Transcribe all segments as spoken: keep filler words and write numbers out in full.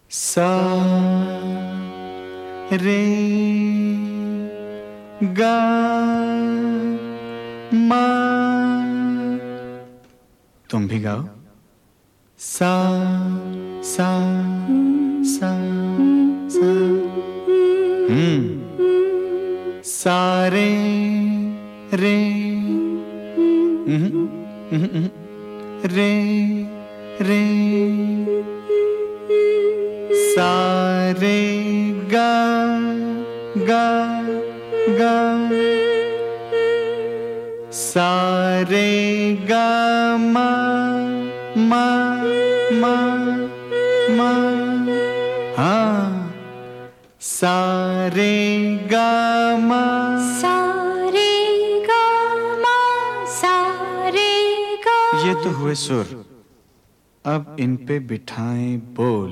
सा रे गा मा। तुम भी गाओ। सा सा सा सा। हम्म। सारे रे रे रे। सारे गा गा गा। सारे गा मा मा मा मा। हाँ। सारे गा मा। सारे गा मा सारे गा। ये तो हुए सुर, अब इन पे बिठाएं बोल।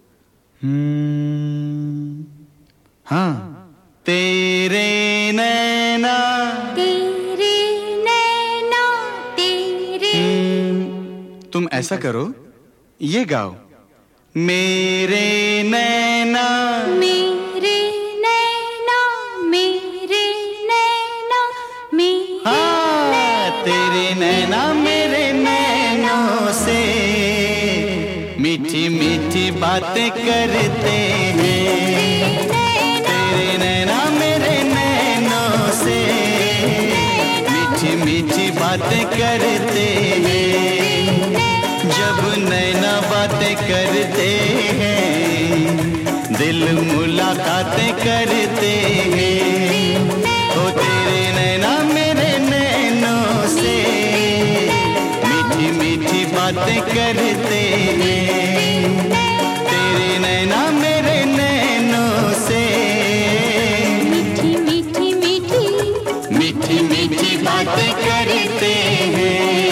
हम्म। हाँ। तेरे नैना तेरे नैना तेरे। तुम ऐसा करो, ये गाओ। मेरे नैना मेरे नैना मेरे नैना मेरे। हाँ। तेरे नैना मेरे नैनों से मीठी मीठी बातें करते हैं। तेरे नैना मेरे नैनों से मीठी मीठी बातें करते हैं। जब नैना बातें करते हैं, दिल मुलाकातें करते हैं। ओ तेरे नैना मेरे नैनों से मीठी मीठी बातें करते हैं। तेरे नैना मेरे नैनों से मीठी मीठी मीठी मीठी मीठी बातें करते हैं।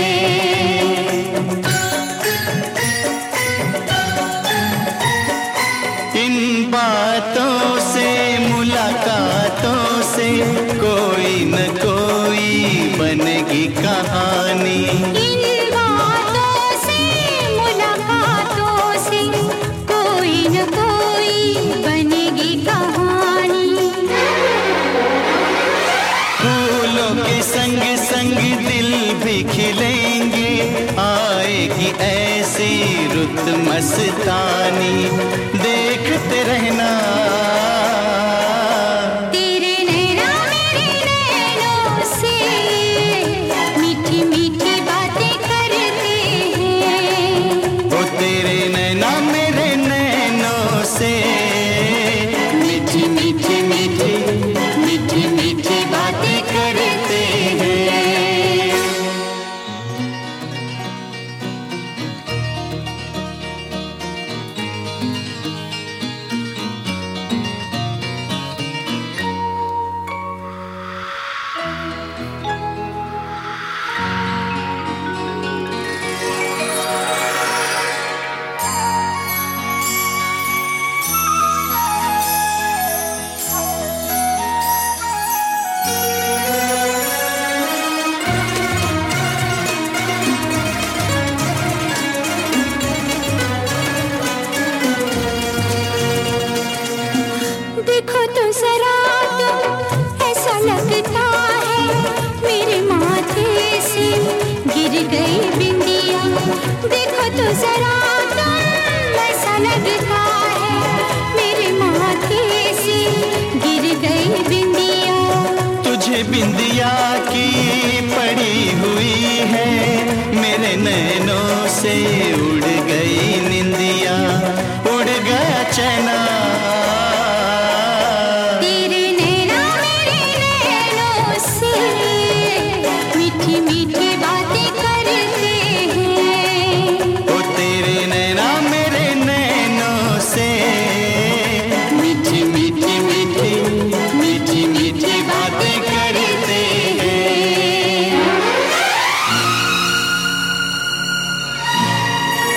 इन बातों से मुलाकातों से कोई न कोई बनेगी कहानी। इन बातों से मुलाकातों से कोई न कोई बनेगी कहानी। फूलों के संग संग दिल भी खिलेंगे, आएगी ऐसी रुत मस्तानी। देखते रहना तेरे नैना मेरे नैनों से मीठी मीठी बातें करते हैं। ओ तेरे नैना मेरे नैनों से मीठी मीठी मीठी मीठी मीठी बातें करते हैं। देखो तो जरा तुम, ऐसा लगता है मेरे माथे से गिर गई बिंदिया। देखो तो जरा तुम, ऐसा लगता है मेरे माथे से गिर गई बिंदिया। तुझे बिंदिया की पड़ी हुई है, मेरे नैनों से उड़ गई निंदिया, उड़ गया चैना। तेरे नैना मेरे नैनों से मीठी मीठी बातें करते हैं। ओ तेरे नैना मेरे नैनों से मीठी मीठी मीठी मीठी मीठी बातें करते हैं।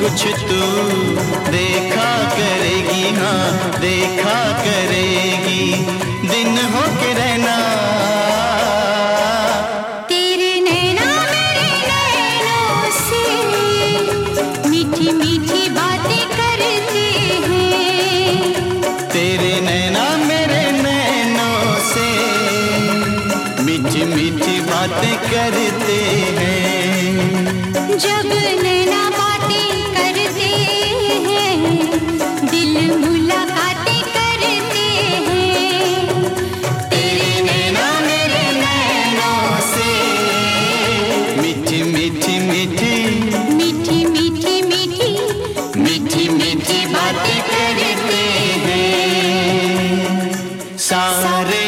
कुछ तू देखा करेगी, हाँ देखा करेगी, दिन हो के रहना। तेरे नैना मेरे नैनों से मीठी मीठी बातें करते हैं। तेरे नैना मेरे नैनों से मीठी मीठी बातें करते हैं। जब नैना बातें करते हैं, दिल मुलाकातें करते हैं। तेरे नैना मेरे नैनों से मीठी मीठी मीठी मीठी मीठी मीठी मीठी मीठी बातें करते हैं। सारे